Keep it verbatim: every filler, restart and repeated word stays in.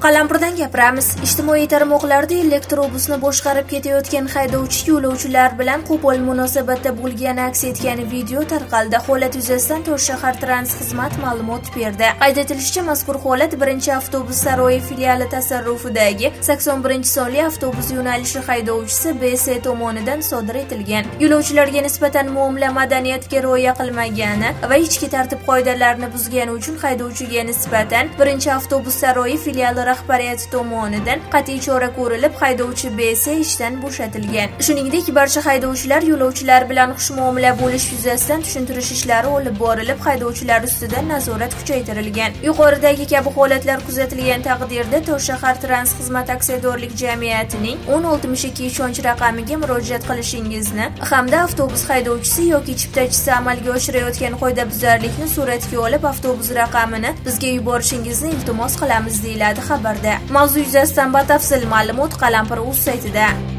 Qalampirdan gapiramiz. Ijtimoiy tarmoqlarda elektrobusni boshqarib ketayotgan haydovchi yo'lovchilar bilan qo'pol munosabatda bo'lgani aks etgan video tarqaldi. Holat yuzasidan Toshshahar Trans xizmat ma'lumot berdi. Qayd etilishicha, mazkur holat birinchi avtobus saroyi filiali tasarrufidagi sakson birinchi sonli avtobus yo'nalishi haydovchisi B S tomonidan sodir etilgan. Yo'lovchilarga nisbatan muomala madaniyatiga rioya qilmagani va ichki tartib qoidalarini buzgani uchun haydovchiga nisbatan birinchi avtobus saroyi filiali rahbariyati tomonidan qat'iy chora ko'rilib, haydovchi B S ishdan bo'shatilgan. Shuningdek, barcha haydovchilar yo'lovchilar bilan xushmuomala bo'lish yuzasidan tushuntirish ishlari olib borilib, haydovchilar ustidan nazorat kuchaytirilgan. Yuqoridagi kabi holatlar kuzatilgan taqdirda Toshshahar Trans xizmat aksiyadorlik jamiyatining o'n oltmish ikki ishonch raqamiga murojaat qilishingizni hamda avtobus haydovchisi yoki chiptachisi amalga oshirayotgan qoidabuzarlikni suratga olib, avtobus raqamini bizga yuborishingizni iltimos qilamiz, deyiladi xabarda. Mavzu yuzasidan batafsil ma'lumot Qalampir.uz saytida.